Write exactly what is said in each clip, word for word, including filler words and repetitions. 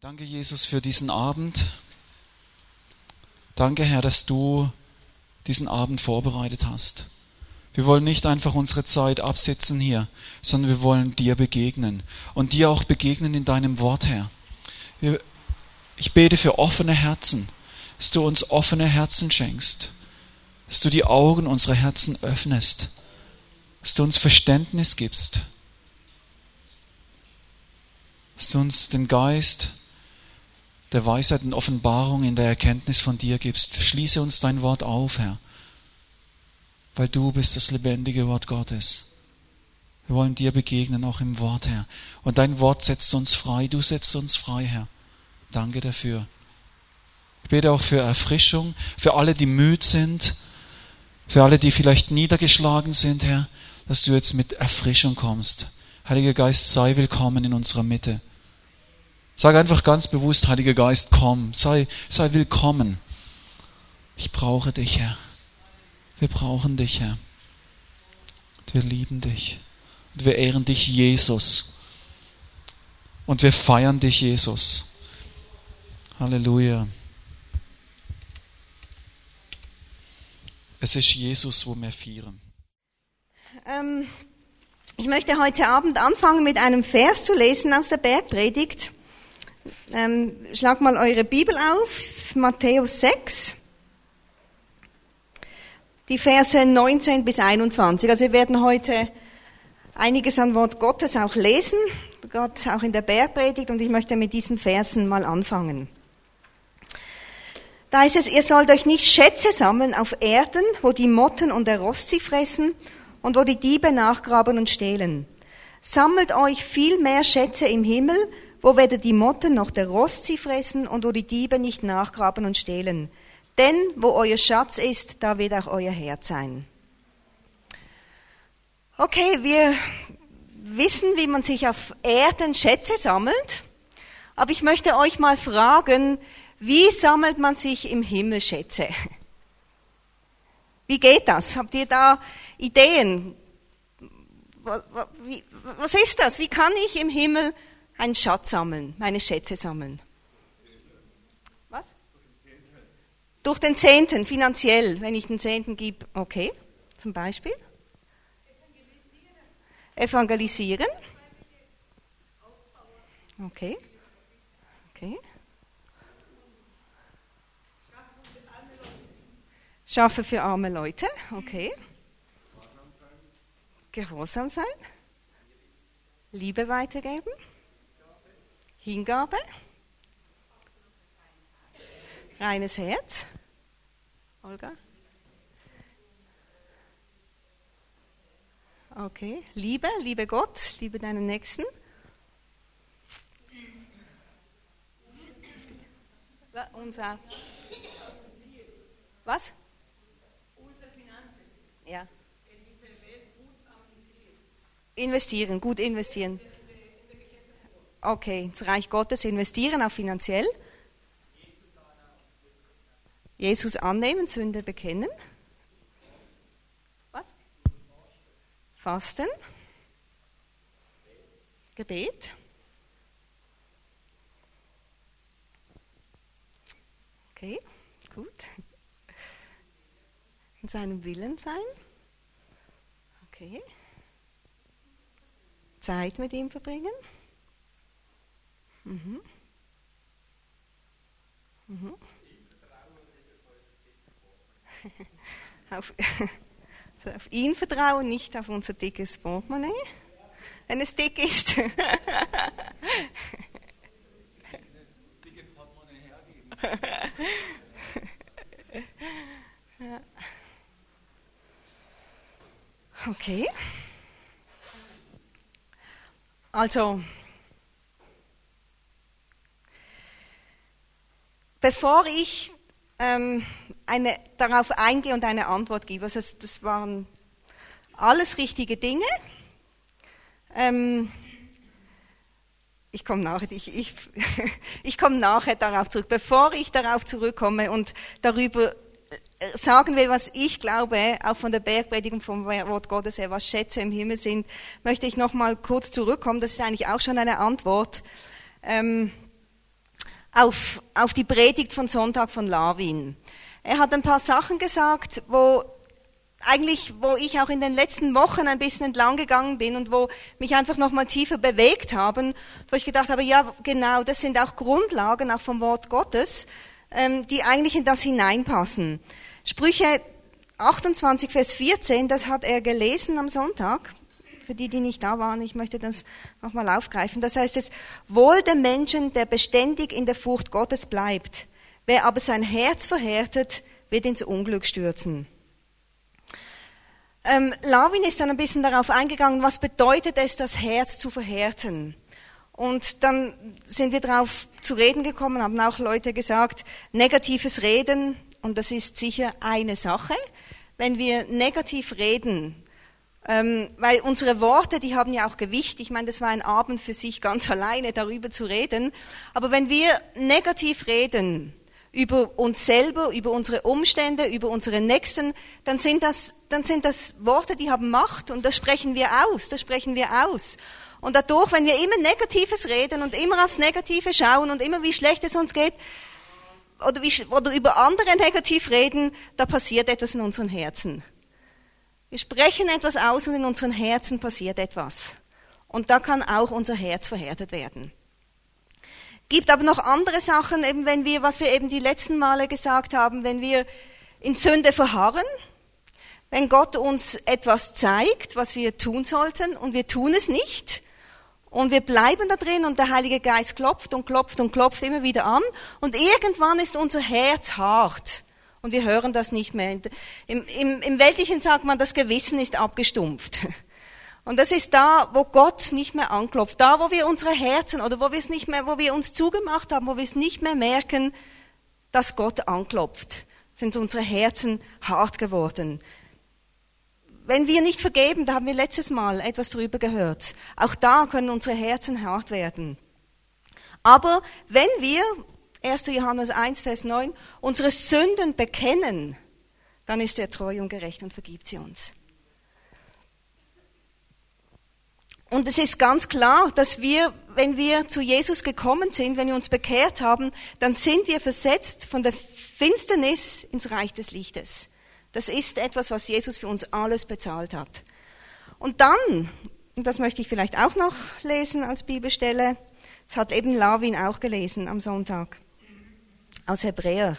Danke, Jesus, für diesen Abend. Danke, Herr, dass du diesen Abend vorbereitet hast. Wir wollen nicht einfach unsere Zeit absitzen hier, sondern wir wollen dir begegnen und dir auch begegnen in deinem Wort, Herr. Wir, ich bete für offene Herzen, dass du uns offene Herzen schenkst, dass du die Augen unserer Herzen öffnest, dass du uns Verständnis gibst, dass du uns den Geist der Weisheit und Offenbarung in der Erkenntnis von dir gibst. Schließe uns dein Wort auf, Herr, weil du bist das lebendige Wort Gottes. Wir wollen dir begegnen, auch im Wort, Herr. Und dein Wort setzt uns frei, du setzt uns frei, Herr. Danke dafür. Ich bete auch für Erfrischung, für alle, die müde sind, für alle, die vielleicht niedergeschlagen sind, Herr, dass du jetzt mit Erfrischung kommst. Heiliger Geist, sei willkommen in unserer Mitte. Sag einfach ganz bewusst, Heiliger Geist, komm, sei, sei willkommen. Ich brauche dich, Herr. Wir brauchen dich, Herr. Und wir lieben dich. Und wir ehren dich, Jesus. Und wir feiern dich, Jesus. Halleluja. Es ist Jesus, wo wir feiern. Ähm, ich möchte heute Abend anfangen mit einem Vers zu lesen aus der Bergpredigt. Ähm, schlag mal eure Bibel auf, Matthäus sechs, die Verse neunzehn bis einundzwanzig. Also wir werden heute einiges an Wort Gottes auch lesen, Gott auch in der Bergpredigt, und ich möchte mit diesen Versen mal anfangen. Da heißt es, ihr sollt euch nicht Schätze sammeln auf Erden, wo die Motten und der Rost sie fressen und wo die Diebe nachgraben und stehlen. Sammelt euch viel mehr Schätze im Himmel, wo weder die Motten noch der Rost sie fressen und wo die Diebe nicht nachgraben und stehlen. Denn wo euer Schatz ist, da wird auch euer Herz sein. Okay, wir wissen, wie man sich auf Erden Schätze sammelt, aber ich möchte euch mal fragen, wie sammelt man sich im Himmel Schätze? Wie geht das? Habt ihr da Ideen? Was ist das? Wie kann ich im Himmel einen Schatz sammeln, meine Schätze sammeln? Was? Durch den Zehnten, finanziell, wenn ich den Zehnten gebe. Okay, zum Beispiel. Evangelisieren. Okay. Okay. Schaffe für arme Leute. Okay. Gehorsam sein. Liebe weitergeben. Hingabe, reines Herz, Olga. Okay, Liebe, liebe Gott, liebe deinen Nächsten. Unser, was? Ja. Investieren, gut investieren. Okay, ins Reich Gottes investieren, auch finanziell. Jesus annehmen, Sünde bekennen. Was? Fasten. Gebet. Okay, gut. In seinem Willen sein. Okay. Zeit mit ihm verbringen. Mhm. Mhm. auf, also auf ihn vertrauen, nicht auf unser dickes Portemonnaie, wenn es dick ist. Das dicke Portemonnaie hergeben. Ja. Okay. Also, bevor ich ähm, eine, darauf eingehe und eine Antwort gebe, also das, das waren alles richtige Dinge. Ähm, ich komme nachher, ich, ich, ich komme nachher darauf zurück. Bevor ich darauf zurückkomme und darüber sagen will, was ich glaube, auch von der Bergpredigt und vom Wort Gottes her, was Schätze im Himmel sind, möchte ich noch mal kurz zurückkommen. Das ist eigentlich auch schon eine Antwort. Ähm, auf, auf die Predigt von Sonntag von Larwin. Er hat ein paar Sachen gesagt, wo eigentlich, wo ich auch in den letzten Wochen ein bisschen entlang gegangen bin und wo mich einfach nochmal tiefer bewegt haben, wo ich gedacht habe, ja genau, das sind auch Grundlagen, auch vom Wort Gottes, ähm, die eigentlich in das hineinpassen. Sprüche achtundzwanzig, Vers vierzehn, das hat er gelesen am Sonntag. Für die, die nicht da waren, ich möchte das nochmal aufgreifen. Das heißt es, wohl dem Menschen, der beständig in der Furcht Gottes bleibt. Wer aber sein Herz verhärtet, wird ins Unglück stürzen. Ähm, Larwin ist dann ein bisschen darauf eingegangen, was bedeutet es, das Herz zu verhärten. Und dann sind wir darauf zu reden gekommen, haben auch Leute gesagt, negatives Reden, und das ist sicher eine Sache. Wenn wir negativ reden, ähm, weil unsere Worte, die haben ja auch Gewicht. Ich meine, das war ein Abend für sich ganz alleine, darüber zu reden. Aber wenn wir negativ reden, über uns selber, über unsere Umstände, über unsere Nächsten, dann sind das, dann sind das Worte, die haben Macht, und das sprechen wir aus, das sprechen wir aus. Und dadurch, wenn wir immer Negatives reden und immer aufs Negative schauen und immer wie schlecht es uns geht, oder, wie, oder über andere negativ reden, da passiert etwas in unseren Herzen. Wir sprechen etwas aus und in unseren Herzen passiert etwas. Und da kann auch unser Herz verhärtet werden. Gibt aber noch andere Sachen, eben wenn wir, was wir eben die letzten Male gesagt haben, wenn wir in Sünde verharren, wenn Gott uns etwas zeigt, was wir tun sollten, und wir tun es nicht, und wir bleiben da drin, und der Heilige Geist klopft und klopft und klopft immer wieder an, und irgendwann ist unser Herz hart, und wir hören das nicht mehr. Im, im, im Weltlichen sagt man, das Gewissen ist abgestumpft. Und das ist da, wo Gott nicht mehr anklopft, da, wo wir unsere Herzen, oder wo wir es nicht mehr, wo wir uns zugemacht haben, wo wir es nicht mehr merken, dass Gott anklopft, sind unsere Herzen hart geworden. Wenn wir nicht vergeben, da haben wir letztes Mal etwas drüber gehört, auch da können unsere Herzen hart werden. Aber wenn wir, erster Johannes eins, Vers neun, unsere Sünden bekennen, dann ist er treu und gerecht und vergibt sie uns. Und es ist ganz klar, dass wir, wenn wir zu Jesus gekommen sind, wenn wir uns bekehrt haben, dann sind wir versetzt von der Finsternis ins Reich des Lichtes. Das ist etwas, was Jesus für uns alles bezahlt hat. Und dann, und das möchte ich vielleicht auch noch lesen als Bibelstelle, das hat eben Larwin auch gelesen am Sonntag, aus Hebräer.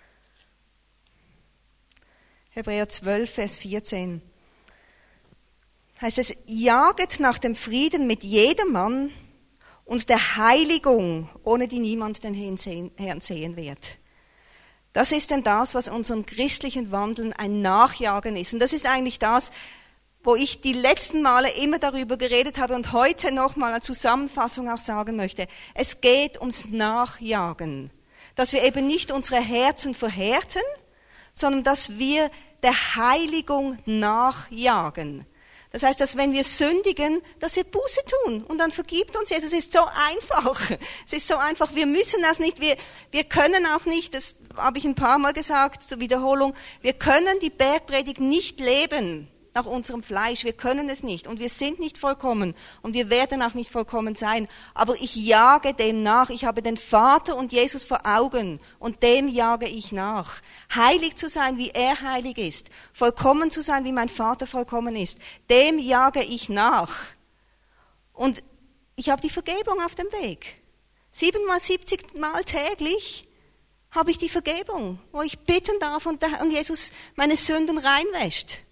Hebräer zwölf, Vers vierzehn. Heißt es, jaget nach dem Frieden mit jedermann und der Heiligung, ohne die niemand den Herrn sehen wird. Das ist denn das, was unserem christlichen Wandeln ein Nachjagen ist. Und das ist eigentlich das, wo ich die letzten Male immer darüber geredet habe und heute nochmal eine Zusammenfassung auch sagen möchte. Es geht ums Nachjagen. Dass wir eben nicht unsere Herzen verhärten, sondern dass wir der Heiligung nachjagen. Das heißt, dass wenn wir sündigen, dass wir Buße tun und dann vergibt uns Jesus. Es ist so einfach. Es ist so einfach. Wir müssen das nicht, wir, wir können auch nicht, das habe ich ein paar Mal gesagt, zur Wiederholung, wir können die Bergpredigt nicht leben nach unserem Fleisch. Wir können es nicht und wir sind nicht vollkommen und wir werden auch nicht vollkommen sein. Aber ich jage dem nach. Ich habe den Vater und Jesus vor Augen und dem jage ich nach. Heilig zu sein, wie er heilig ist. Vollkommen zu sein, wie mein Vater vollkommen ist. Dem jage ich nach. Und ich habe die Vergebung auf dem Weg. Siebenmal, siebzig Mal täglich habe ich die Vergebung, wo ich bitten darf und Jesus meine Sünden reinwäscht.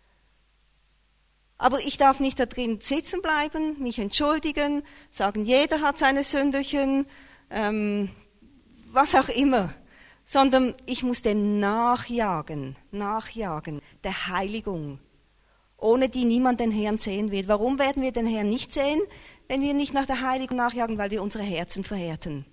Aber ich darf nicht da drin sitzen bleiben, mich entschuldigen, sagen, jeder hat seine Sünderchen, ähm, was auch immer. Sondern ich muss dem nachjagen, nachjagen, der Heiligung, ohne die niemand den Herrn sehen wird. Warum werden wir den Herrn nicht sehen, wenn wir nicht nach der Heiligung nachjagen? Weil wir unsere Herzen verhärten.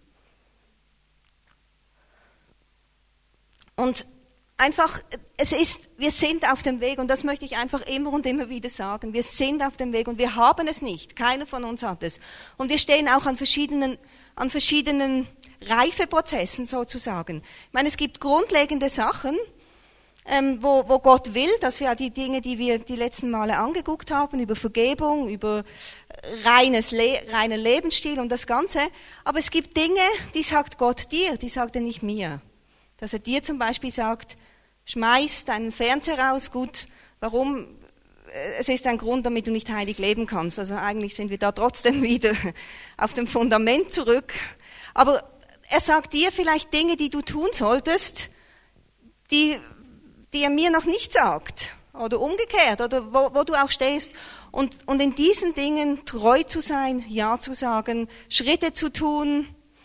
Und einfach, es ist, wir sind auf dem Weg und das möchte ich einfach immer und immer wieder sagen. Wir sind auf dem Weg und wir haben es nicht. Keiner von uns hat es. Und wir stehen auch an verschiedenen, an verschiedenen Reifeprozessen sozusagen. Ich meine, es gibt grundlegende Sachen, ähm, wo, wo Gott will, dass wir die Dinge, die wir die letzten Male angeguckt haben, über Vergebung, über reines Le- reiner Lebensstil und das Ganze. Aber es gibt Dinge, die sagt Gott dir, die sagt er nicht mir. Dass er dir zum Beispiel sagt, schmeiß deinen Fernseher raus, gut, warum? Es ist ein Grund, damit du nicht heilig leben kannst. Also eigentlich sind wir da trotzdem wieder auf dem Fundament zurück. Aber er sagt dir vielleicht Dinge, die du tun solltest, die, die er mir noch nicht sagt. Oder umgekehrt, oder wo, wo du auch stehst. Und, und in diesen Dingen treu zu sein, Ja zu sagen, Schritte zu tun,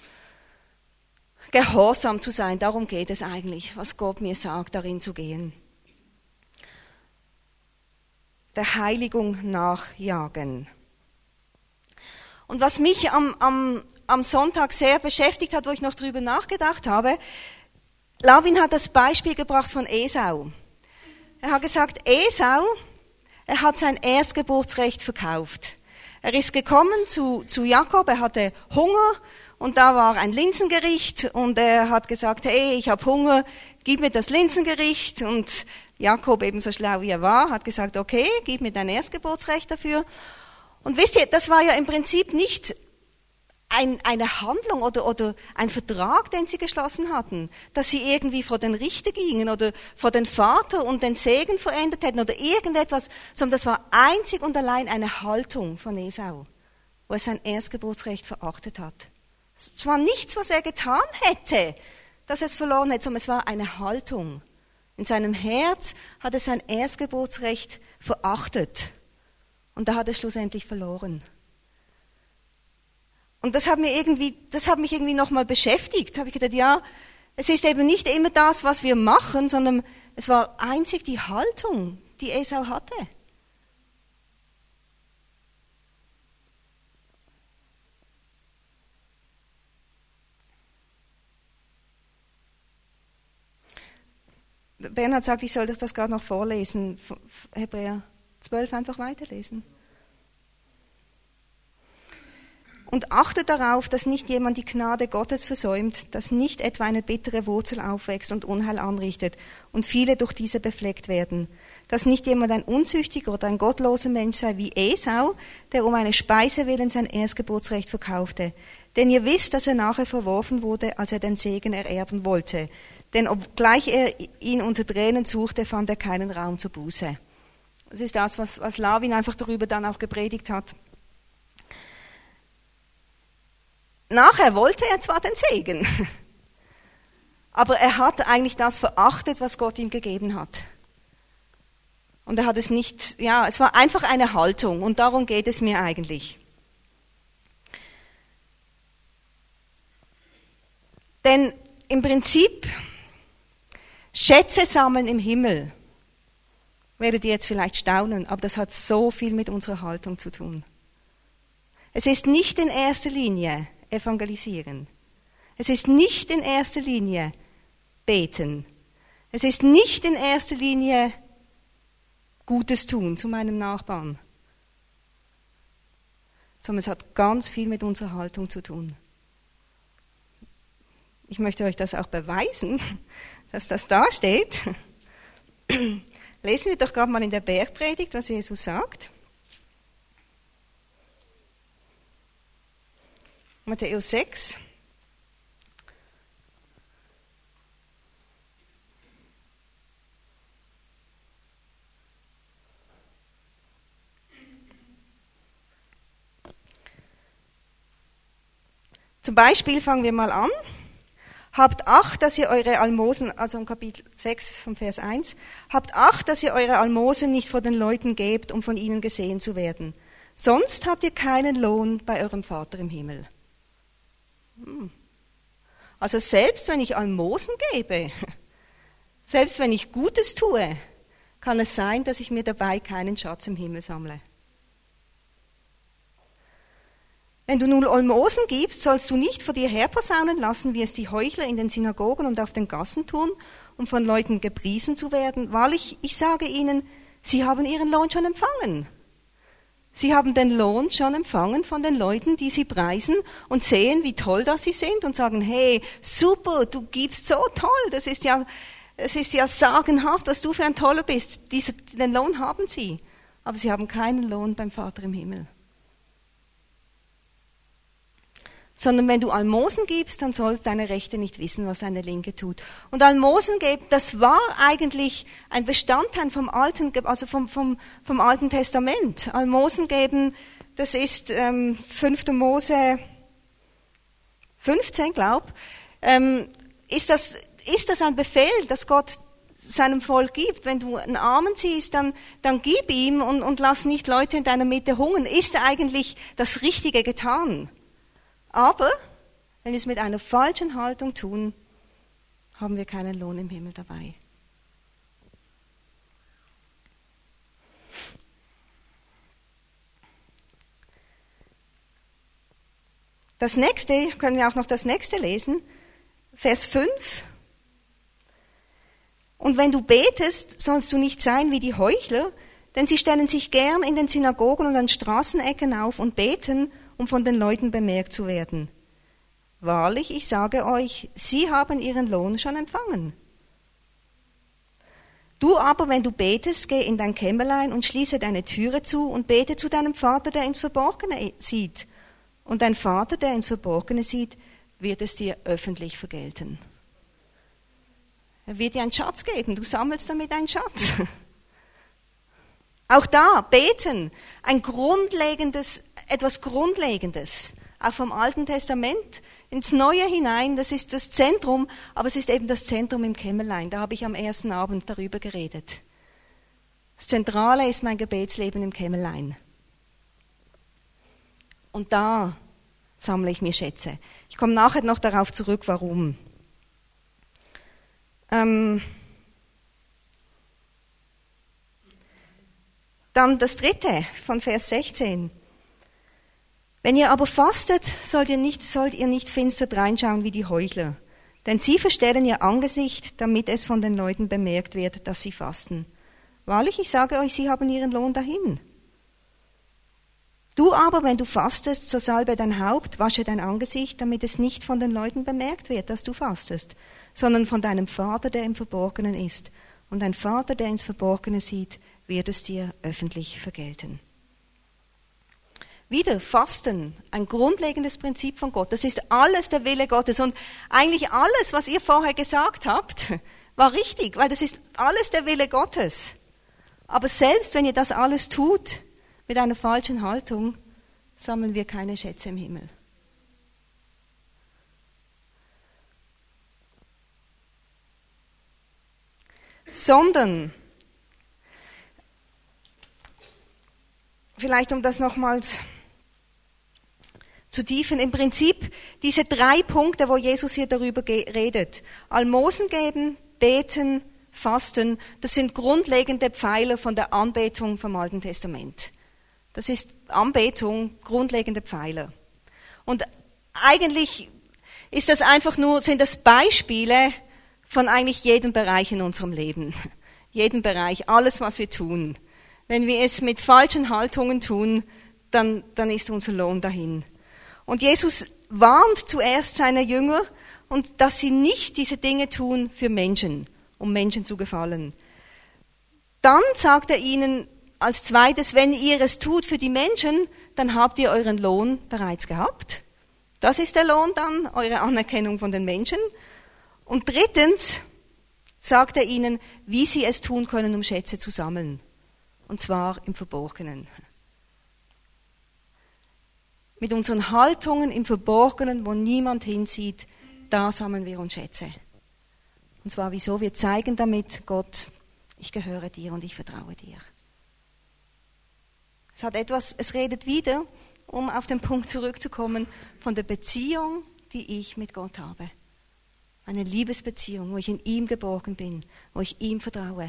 gehorsam zu sein. Darum geht es eigentlich, was Gott mir sagt, darin zu gehen. Der Heiligung nachjagen. Und was mich am, am, am Sonntag sehr beschäftigt hat, wo ich noch drüber nachgedacht habe, Lavin hat das Beispiel gebracht von Esau. Er hat gesagt, Esau, er hat sein Erstgeburtsrecht verkauft. Er ist gekommen zu, zu Jakob, er hatte Hunger und da war ein Linsengericht und er hat gesagt, hey, ich habe Hunger, gib mir das Linsengericht. Und Jakob, ebenso schlau wie er war, hat gesagt, okay, gib mir dein Erstgeburtsrecht dafür. Und wisst ihr, das war ja im Prinzip nicht ein, eine Handlung oder, oder ein Vertrag, den sie geschlossen hatten, dass sie irgendwie vor den Richter gingen oder vor den Vater und den Segen verändert hätten oder irgendetwas, sondern das war einzig und allein eine Haltung von Esau, wo er sein Erstgeburtsrecht verachtet hat. Es war nichts, was er getan hätte, dass er es verloren hätte, sondern es war eine Haltung. In seinem Herz hat er sein Erstgeburtsrecht verachtet. Und da hat er schlussendlich verloren. Und das hat mir irgendwie, das hat mich irgendwie nochmal beschäftigt. Da habe ich gedacht, ja, es ist eben nicht immer das, was wir machen, sondern es war einzig die Haltung, die Esau hatte. Bernhard sagt, ich soll doch das gerade noch vorlesen. Hebräer zwölf einfach weiterlesen. Und achtet darauf, dass nicht jemand die Gnade Gottes versäumt, dass nicht etwa eine bittere Wurzel aufwächst und Unheil anrichtet und viele durch diese befleckt werden. Dass nicht jemand ein unzüchtiger oder ein gottloser Mensch sei wie Esau, der um eine Speise willen sein Erstgeburtsrecht verkaufte. Denn ihr wisst, dass er nachher verworfen wurde, als er den Segen ererben wollte. Denn obgleich er ihn unter Tränen suchte, fand er keinen Raum zur Buße. Das ist das, was, was Lavin einfach darüber dann auch gepredigt hat. Nachher wollte er zwar den Segen, aber er hat eigentlich das verachtet, was Gott ihm gegeben hat. Und er hat es nicht, ja, es war einfach eine Haltung und darum geht es mir eigentlich. Denn im Prinzip Schätze sammeln im Himmel, werdet ihr jetzt vielleicht staunen, aber das hat so viel mit unserer Haltung zu tun. Es ist nicht in erster Linie evangelisieren. Es ist nicht in erster Linie beten. Es ist nicht in erster Linie Gutes tun zu meinem Nachbarn. Sondern es hat ganz viel mit unserer Haltung zu tun. Ich möchte euch das auch beweisen, dass das da steht. Lesen wir doch gerade mal in der Bergpredigt, was Jesus sagt. Matthäus sechs. Zum Beispiel fangen wir mal an. Habt Acht, dass ihr eure Almosen, also im Kapitel sechs vom Vers eins, habt Acht, dass ihr eure Almosen nicht vor den Leuten gebt, um von ihnen gesehen zu werden. Sonst habt ihr keinen Lohn bei eurem Vater im Himmel. Also selbst wenn ich Almosen gebe, selbst wenn ich Gutes tue, kann es sein, dass ich mir dabei keinen Schatz im Himmel sammle. Wenn du nun Almosen gibst, sollst du nicht vor dir herposaunen lassen, wie es die Heuchler in den Synagogen und auf den Gassen tun, um von Leuten gepriesen zu werden. Wahrlich, ich sage ihnen, sie haben ihren Lohn schon empfangen. Sie haben den Lohn schon empfangen von den Leuten, die sie preisen und sehen, wie toll das sie sind und sagen, hey, super, du gibst so toll, das ist ja, es ist ja sagenhaft, was du für ein Toller bist. Diese, den Lohn haben sie, aber sie haben keinen Lohn beim Vater im Himmel. Sondern wenn du Almosen gibst, dann soll deine Rechte nicht wissen, was deine Linke tut. Und Almosen geben, das war eigentlich ein Bestandteil vom Alten, also vom, vom, vom Alten Testament. Almosen geben, das ist ähm, fünfter Mose fünfzehn, glaub. Ähm, ist das, ist das ein Befehl, dass Gott seinem Volk gibt? Wenn du einen Armen siehst, dann, dann gib ihm und, und lass nicht Leute in deiner Mitte hungern. Ist eigentlich das Richtige getan? Aber wenn wir es mit einer falschen Haltung tun, haben wir keinen Lohn im Himmel dabei. Das nächste, können wir auch noch das nächste lesen, Vers fünf. Und wenn du betest, sollst du nicht sein wie die Heuchler, denn sie stellen sich gern in den Synagogen und an Straßenecken auf und beten, um von den Leuten bemerkt zu werden. Wahrlich, ich sage euch, sie haben ihren Lohn schon empfangen. Du aber, wenn du betest, geh in dein Kämmerlein und schließe deine Türe zu und bete zu deinem Vater, der ins Verborgene sieht. Und dein Vater, der ins Verborgene sieht, wird es dir öffentlich vergelten. Er wird dir einen Schatz geben, du sammelst damit einen Schatz. Auch da, beten, ein grundlegendes, etwas Grundlegendes, auch vom Alten Testament ins Neue hinein, das ist das Zentrum, aber es ist eben das Zentrum im Kämmerlein, da habe ich am ersten Abend darüber geredet. Das Zentrale ist mein Gebetsleben im Kämmerlein. Und da sammle ich mir Schätze. Ich komme nachher noch darauf zurück, warum. Ähm, Dann das dritte von Vers sechzehn. Wenn ihr aber fastet, sollt ihr nicht, sollt ihr nicht finster reinschauen wie die Heuchler. Denn sie verstellen ihr Angesicht, damit es von den Leuten bemerkt wird, dass sie fasten. Wahrlich, ich sage euch, sie haben ihren Lohn dahin. Du aber, wenn du fastest, so salbe dein Haupt, wasche dein Angesicht, damit es nicht von den Leuten bemerkt wird, dass du fastest, sondern von deinem Vater, der im Verborgenen ist. Und dein Vater, der ins Verborgene sieht, wird es dir öffentlich vergelten. Wieder Fasten, ein grundlegendes Prinzip von Gott. Das ist alles der Wille Gottes. Und eigentlich alles, was ihr vorher gesagt habt, war richtig, weil das ist alles der Wille Gottes. Aber selbst wenn ihr das alles tut, mit einer falschen Haltung, sammeln wir keine Schätze im Himmel. Sondern, vielleicht um das nochmals zu tiefen, im Prinzip diese drei Punkte, wo Jesus hier darüber redet, Almosen geben, beten, fasten, das sind grundlegende Pfeiler von der Anbetung vom Alten Testament. Das ist Anbetung, grundlegende Pfeiler. Und eigentlich ist das einfach nur, sind das Beispiele von eigentlich jedem Bereich in unserem Leben. Jeden Bereich, alles, was wir tun. Wenn wir es mit falschen Haltungen tun, dann, dann ist unser Lohn dahin. Und Jesus warnt zuerst seine Jünger, und dass sie nicht diese Dinge tun für Menschen, um Menschen zu gefallen. Dann sagt er ihnen als zweites, wenn ihr es tut für die Menschen, dann habt ihr euren Lohn bereits gehabt. Das ist der Lohn dann, eure Anerkennung von den Menschen. Und drittens sagt er ihnen, wie sie es tun können, um Schätze zu sammeln. Und zwar im Verborgenen. Mit unseren Haltungen im Verborgenen, wo niemand hinsieht, da sammeln wir uns Schätze. Und zwar wieso? Wir zeigen damit, Gott, ich gehöre dir und ich vertraue dir. Es hat etwas, es redet wieder, um auf den Punkt zurückzukommen, von der Beziehung, die ich mit Gott habe. Eine Liebesbeziehung, wo ich in ihm geborgen bin, wo ich ihm vertraue.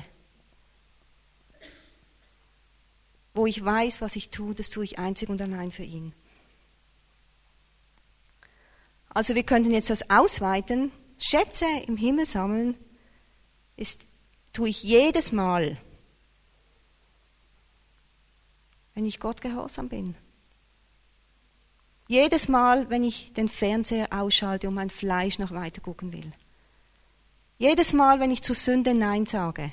Wo ich weiß, was ich tue, das tue ich einzig und allein für ihn. Also wir könnten jetzt das ausweiten. Schätze im Himmel sammeln, ist, tue ich jedes Mal, wenn ich Gott gehorsam bin. Jedes Mal, wenn ich den Fernseher ausschalte und mein Fleisch noch weiter gucken will. Jedes Mal, wenn ich zur Sünde Nein sage.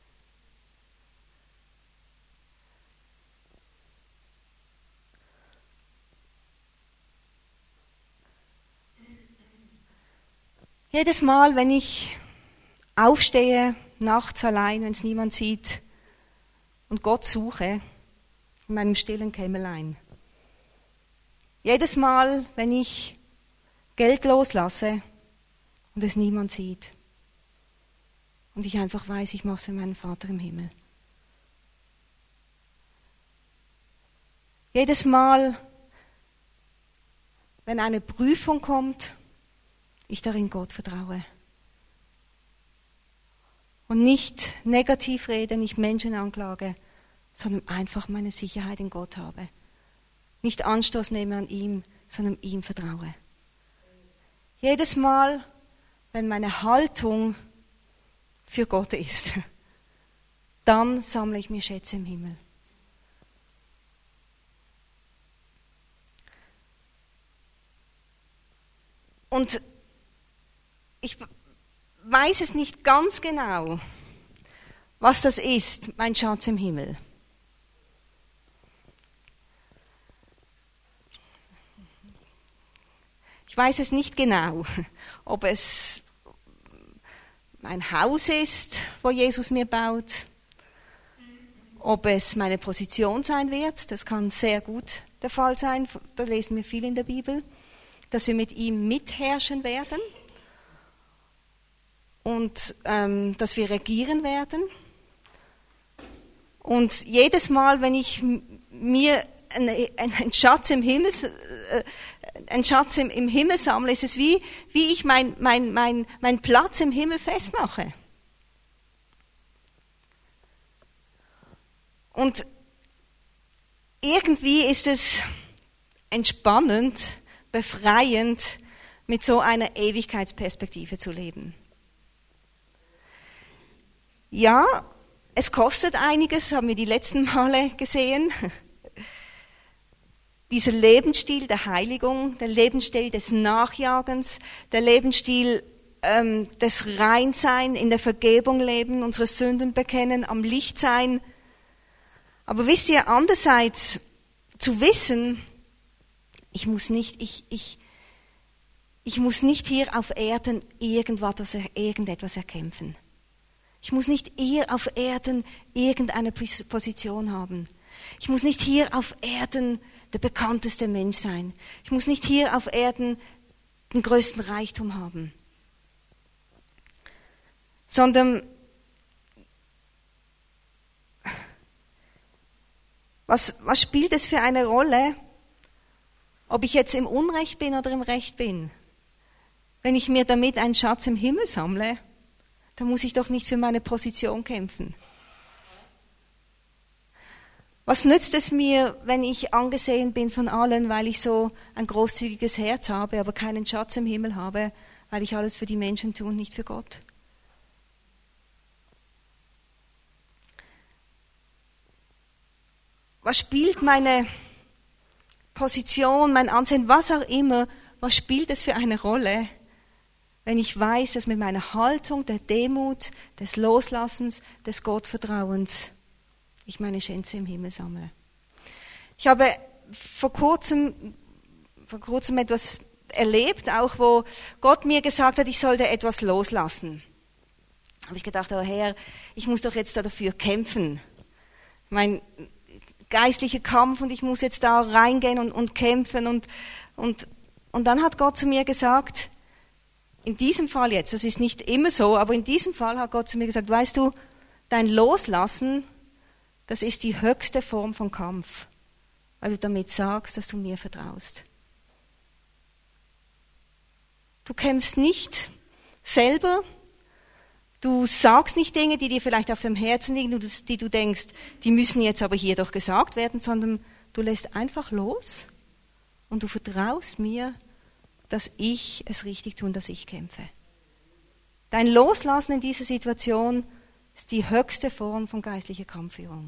Jedes Mal, wenn ich aufstehe, nachts allein, wenn es niemand sieht, und Gott suche, in meinem stillen Kämmerlein. Jedes Mal, wenn ich Geld loslasse und es niemand sieht. Und ich einfach weiß, ich mache es für meinen Vater im Himmel. Jedes Mal, wenn eine Prüfung kommt, ich darin Gott vertraue. Und nicht negativ rede, nicht Menschen anklage, sondern einfach meine Sicherheit in Gott habe. Nicht Anstoß nehme an ihm, sondern ihm vertraue. Jedes Mal, wenn meine Haltung für Gott ist, dann sammle ich mir Schätze im Himmel. Und ich weiß es nicht ganz genau, was das ist, mein Schatz im Himmel. Ich weiß es nicht genau, ob es mein Haus ist, wo Jesus mir baut, ob es meine Position sein wird. Das kann sehr gut der Fall sein, da lesen wir viel in der Bibel, dass wir mit ihm mitherrschen werden und ähm, dass wir regieren werden. Und jedes Mal, wenn ich mir einen, einen Schatz im Himmel, äh, einen Schatz im, im Himmel sammle, ist es wie, wie ich mein, mein, mein, mein Platz im Himmel festmache. Und irgendwie ist es entspannend, befreiend, mit so einer Ewigkeitsperspektive zu leben. Ja, es kostet einiges, haben wir die letzten Male gesehen. Dieser Lebensstil der Heiligung, der Lebensstil des Nachjagens, der Lebensstil ähm, des Reinsein, in der Vergebung leben, unsere Sünden bekennen, am Licht sein. Aber wisst ihr, andererseits zu wissen, ich muss nicht, ich, ich, ich muss nicht hier auf Erden irgendwas, irgendetwas erkämpfen. Ich muss nicht hier auf Erden irgendeine Position haben. Ich muss nicht hier auf Erden der bekannteste Mensch sein. Ich muss nicht hier auf Erden den größten Reichtum haben. Sondern was, was spielt es für eine Rolle, ob ich jetzt im Unrecht bin oder im Recht bin? Wenn ich mir damit einen Schatz im Himmel sammle, dann muss ich doch nicht für meine Position kämpfen. Was nützt es mir, wenn ich angesehen bin von allen, weil ich so ein großzügiges Herz habe, aber keinen Schatz im Himmel habe, weil ich alles für die Menschen tue und nicht für Gott? Was spielt meine Position, mein Ansehen, was auch immer, was spielt es für eine Rolle, wenn ich weiß, dass mit meiner Haltung der Demut, des Loslassens, des Gottvertrauens ich meine Schätze im Himmel sammle. Ich habe vor kurzem, vor kurzem etwas erlebt, auch wo Gott mir gesagt hat, ich sollte etwas loslassen. Da habe ich gedacht, oh Herr, ich muss doch jetzt dafür kämpfen. Mein geistlicher Kampf und ich muss jetzt da reingehen und, und kämpfen. Und, und, und dann hat Gott zu mir gesagt, in diesem Fall jetzt, das ist nicht immer so, aber in diesem Fall hat Gott zu mir gesagt, weißt du, dein Loslassen, das ist die höchste Form von Kampf, weil du damit sagst, dass du mir vertraust. Du kämpfst nicht selber, du sagst nicht Dinge, die dir vielleicht auf dem Herzen liegen, die du denkst, die müssen jetzt aber hier doch gesagt werden, sondern du lässt einfach los und du vertraust mir, dass ich es richtig tue und dass ich kämpfe. Dein Loslassen in dieser Situation ist die höchste Form von geistlicher Kampfführung.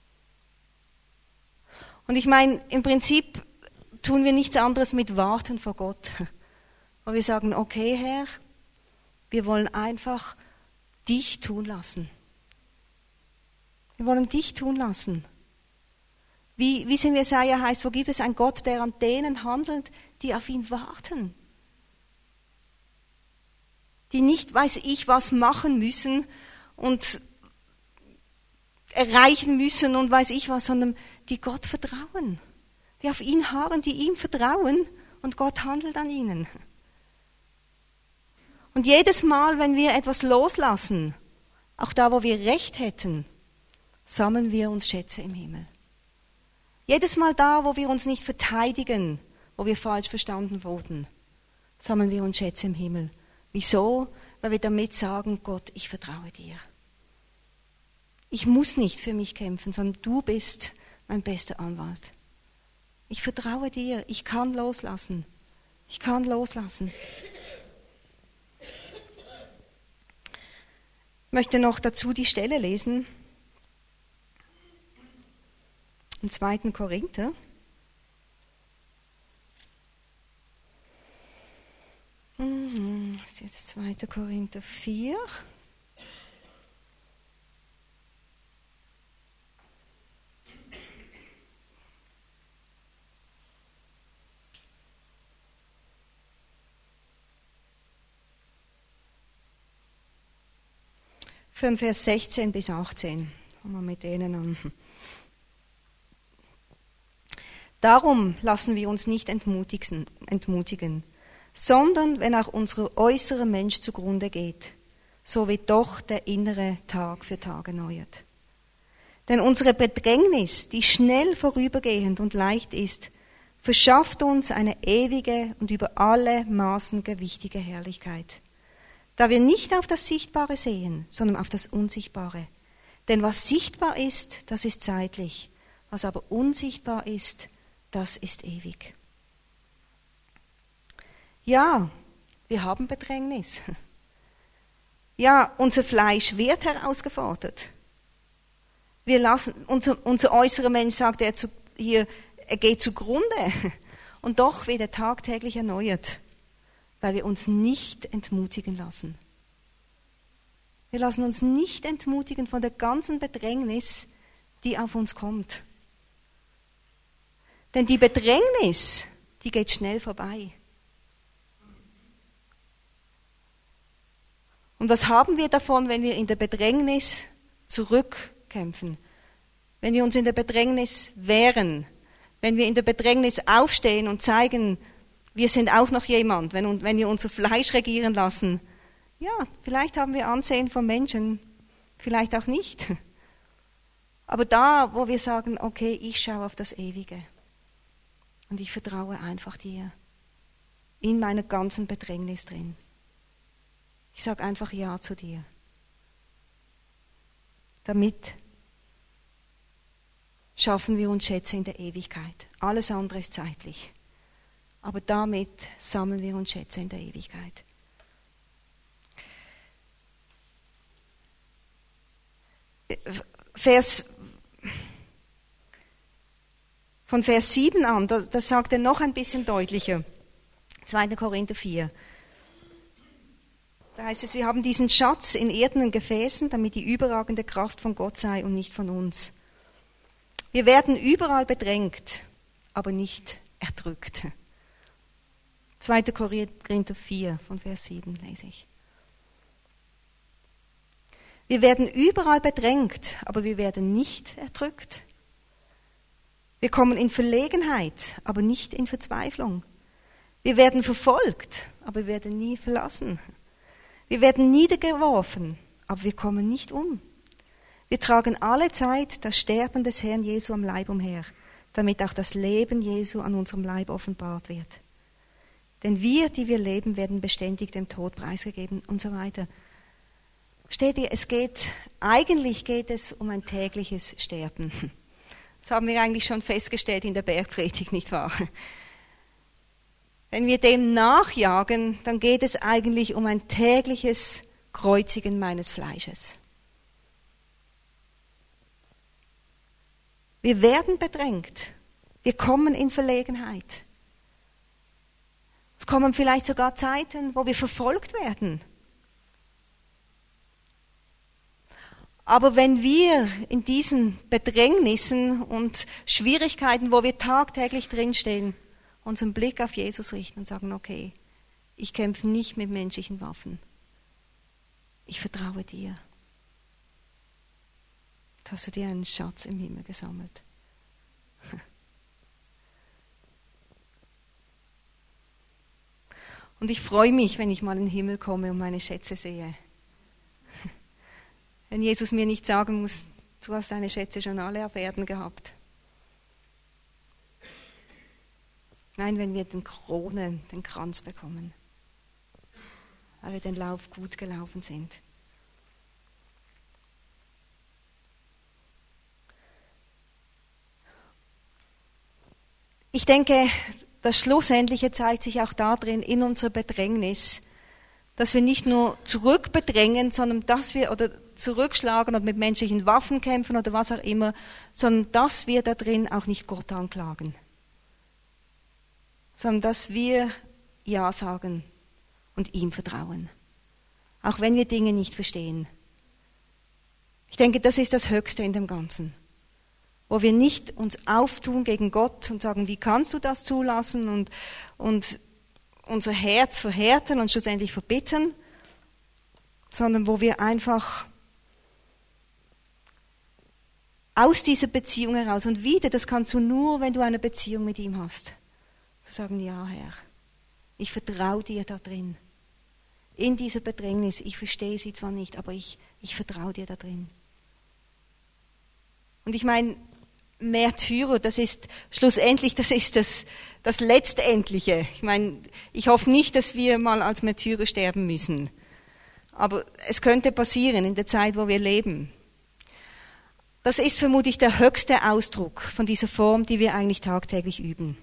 Und ich meine, im Prinzip tun wir nichts anderes mit Warten vor Gott. Weil wir sagen, okay Herr, Wir wollen einfach dich tun lassen. Wir wollen dich tun lassen. Wie, wie es in Jesaja heißt, wo gibt es einen Gott, der an denen handelt, die auf ihn warten? Die nicht, weiß ich, was machen müssen und erreichen müssen und weiß ich was, sondern die Gott vertrauen. Die auf ihn harren, die ihm vertrauen und Gott handelt an ihnen. Und jedes Mal, wenn wir etwas loslassen, auch da, wo wir Recht hätten, sammeln wir uns Schätze im Himmel. Jedes Mal da, wo wir uns nicht verteidigen, wo wir falsch verstanden wurden, sammeln wir uns Schätze im Himmel. Wieso? Weil wir damit sagen, Gott, ich vertraue dir. Ich muss nicht für mich kämpfen, sondern du bist mein bester Anwalt. Ich vertraue dir, ich kann loslassen. Ich kann loslassen. Ich möchte noch dazu die Stelle lesen. Im zweiten Korinther. Das ist jetzt zweiter Korinther vier. Von Vers sechzehn bis achtzehn. Fangen wir mit denen an. Darum lassen wir uns nicht entmutigen, entmutigen, sondern wenn auch unser äußerer Mensch zugrunde geht, so wird doch der innere Tag für Tag erneuert. Denn unsere Bedrängnis, die schnell vorübergehend und leicht ist, verschafft uns eine ewige und über alle Maßen gewichtige Herrlichkeit. Da wir nicht auf das Sichtbare sehen, sondern auf das Unsichtbare. Denn was sichtbar ist, das ist zeitlich, was aber unsichtbar ist, das ist ewig. Ja, wir haben Bedrängnis. Ja, unser Fleisch wird herausgefordert. Wir lassen, unser, unser äußerer Mensch, sagt er zu, hier, er geht zugrunde. Und doch wird er tagtäglich erneuert, weil wir uns nicht entmutigen lassen. Wir lassen uns nicht entmutigen von der ganzen Bedrängnis, die auf uns kommt. Denn die Bedrängnis, die geht schnell vorbei. Und was haben wir davon, wenn wir in der Bedrängnis zurückkämpfen? Wenn wir uns in der Bedrängnis wehren? Wenn wir in der Bedrängnis aufstehen und zeigen, wir sind auch noch jemand, wenn, wenn wir unser Fleisch regieren lassen? Ja, vielleicht haben wir Ansehen von Menschen, vielleicht auch nicht. Aber da, wo wir sagen, okay, ich schaue auf das Ewige. Und ich vertraue einfach dir. In meiner ganzen Bedrängnis drin. Ich sage einfach Ja zu dir. Damit schaffen wir uns Schätze in der Ewigkeit. Alles andere ist zeitlich. Aber damit sammeln wir uns Schätze in der Ewigkeit. Vers Von Vers sieben an, das, das sagt er noch ein bisschen deutlicher. zweiter Korinther vier. Da heißt es, wir haben diesen Schatz in irdenen Gefäßen, damit die überragende Kraft von Gott sei und nicht von uns. Wir werden überall bedrängt, aber nicht erdrückt. zweiter Korinther vier, von Vers sieben lese ich. Wir werden überall bedrängt, aber wir werden nicht erdrückt. Wir kommen in Verlegenheit, aber nicht in Verzweiflung. Wir werden verfolgt, aber wir werden nie verlassen. Wir werden niedergeworfen, aber wir kommen nicht um. Wir tragen alle Zeit das Sterben des Herrn Jesu am Leib umher, damit auch das Leben Jesu an unserem Leib offenbart wird. Denn wir, die wir leben, werden beständig dem Tod preisgegeben und so weiter. Steht ihr, es geht, eigentlich geht es um ein tägliches Sterben. Das haben wir eigentlich schon festgestellt in der Bergpredigt, nicht wahr? Wenn wir dem nachjagen, dann geht es eigentlich um ein tägliches Kreuzigen meines Fleisches. Wir werden bedrängt. Wir kommen in Verlegenheit. Es kommen vielleicht sogar Zeiten, wo wir verfolgt werden. Aber wenn wir in diesen Bedrängnissen und Schwierigkeiten, wo wir tagtäglich drinstehen, unseren Blick auf Jesus richten und sagen, okay, ich kämpfe nicht mit menschlichen Waffen. Ich vertraue dir. Da hast du dir einen Schatz im Himmel gesammelt. Und ich freue mich, wenn ich mal in den Himmel komme und meine Schätze sehe. Wenn Jesus mir nicht sagen muss, du hast deine Schätze schon alle auf Erden gehabt. Nein, wenn wir den Kronen, den Kranz bekommen, weil wir den Lauf gut gelaufen sind. Ich denke, das Schlussendliche zeigt sich auch darin, in unserer Bedrängnis, dass wir nicht nur zurückbedrängen, sondern dass wir oder zurückschlagen oder mit menschlichen Waffen kämpfen oder was auch immer, sondern dass wir da drin auch nicht Gott anklagen, sondern dass wir Ja sagen und ihm vertrauen, auch wenn wir Dinge nicht verstehen. Ich denke, das ist das Höchste in dem Ganzen, wo wir nicht uns auftun gegen Gott und sagen, wie kannst du das zulassen und, und unser Herz verhärten und schlussendlich verbitten, sondern wo wir einfach aus dieser Beziehung heraus, und wieder, das kannst du nur, wenn du eine Beziehung mit ihm hast, zu sagen, ja Herr, ich vertraue dir da drin. In dieser Bedrängnis, ich verstehe sie zwar nicht, aber ich, ich vertraue dir da drin. Und ich meine, Märtyrer, das ist schlussendlich, das ist das, das Letztendliche. Ich meine, ich hoffe nicht, dass wir mal als Märtyrer sterben müssen. Aber es könnte passieren in der Zeit, wo wir leben. Das ist vermutlich der höchste Ausdruck von dieser Form, die wir eigentlich tagtäglich üben.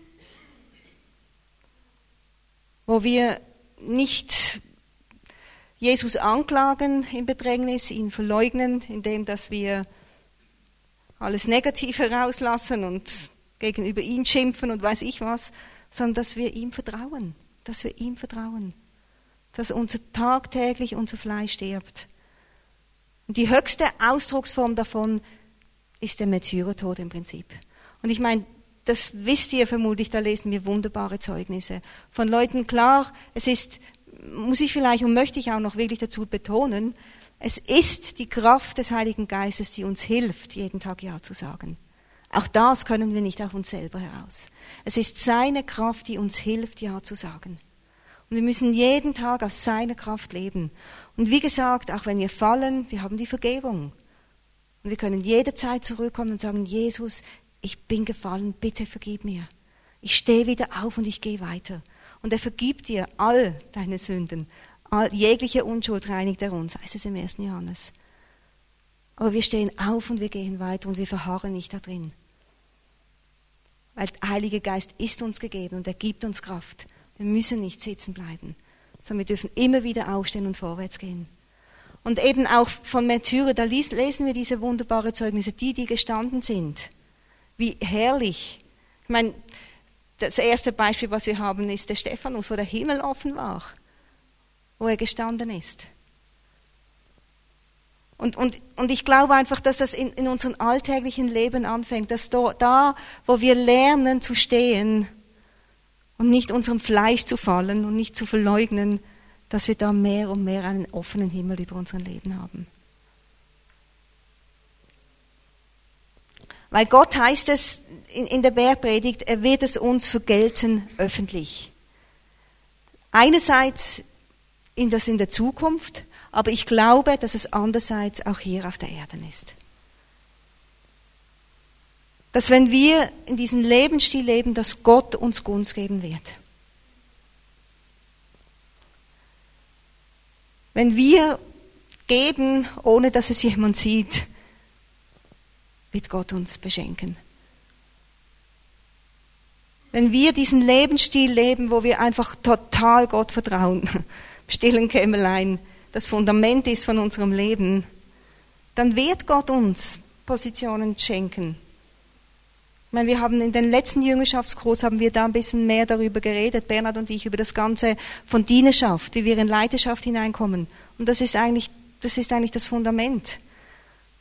Wo wir nicht Jesus anklagen im Bedrängnis, ihn verleugnen, indem dass wir alles Negativ herauslassen und gegenüber ihn schimpfen und weiß ich was, sondern dass wir ihm vertrauen, dass wir ihm vertrauen, dass unser tagtäglich unser Fleisch stirbt. Und die höchste Ausdrucksform davon ist der Märtyrertod im Prinzip. Und ich meine, das wisst ihr vermutlich, da lesen wir wunderbare Zeugnisse von Leuten. Klar, es ist, muss ich vielleicht und möchte ich auch noch wirklich dazu betonen, es ist die Kraft des Heiligen Geistes, die uns hilft, jeden Tag Ja zu sagen. Auch das können wir nicht auf uns selber heraus. Es ist seine Kraft, die uns hilft, Ja zu sagen. Und wir müssen jeden Tag aus seiner Kraft leben. Und wie gesagt, auch wenn wir fallen, wir haben die Vergebung. Und wir können jederzeit zurückkommen und sagen, Jesus, ich bin gefallen, bitte vergib mir. Ich stehe wieder auf und ich gehe weiter. Und er vergibt dir all deine Sünden. All, jegliche Unschuld reinigt er uns, heißt es im ersten Johannes. Aber wir stehen auf und wir gehen weiter und wir verharren nicht da drin. Weil der Heilige Geist ist uns gegeben und er gibt uns Kraft. Wir müssen nicht sitzen bleiben, sondern wir dürfen immer wieder aufstehen und vorwärts gehen. Und eben auch von Märtyrer, da lesen wir diese wunderbaren Zeugnisse, die, die gestanden sind. Wie herrlich. Ich meine, das erste Beispiel, was wir haben, ist der Stephanus, wo der Himmel offen war, wo er gestanden ist. Und, und, und ich glaube einfach, dass das in, in unserem alltäglichen Leben anfängt, dass da, da, wo wir lernen zu stehen und nicht unserem Fleisch zu fallen und nicht zu verleugnen, dass wir da mehr und mehr einen offenen Himmel über unser Leben haben. Weil Gott, heißt es in, in der Bergpredigt, er wird es uns vergelten öffentlich. Einerseits in das in der Zukunft, aber ich glaube, dass es andererseits auch hier auf der Erde ist. Dass wenn wir in diesem Lebensstil leben, dass Gott uns Gunst geben wird. Wenn wir geben, ohne dass es jemand sieht, wird Gott uns beschenken. Wenn wir diesen Lebensstil leben, wo wir einfach total Gott vertrauen, im stillen Kämmerlein, das Fundament ist von unserem Leben, dann wird Gott uns Positionen schenken. Ich meine, wir haben in den letzten Jüngerschaftskurs haben wir da ein bisschen mehr darüber geredet, Bernhard und ich, über das Ganze von Dienerschaft, wie wir in Leiterschaft hineinkommen. Und das ist eigentlich, das ist eigentlich das Fundament.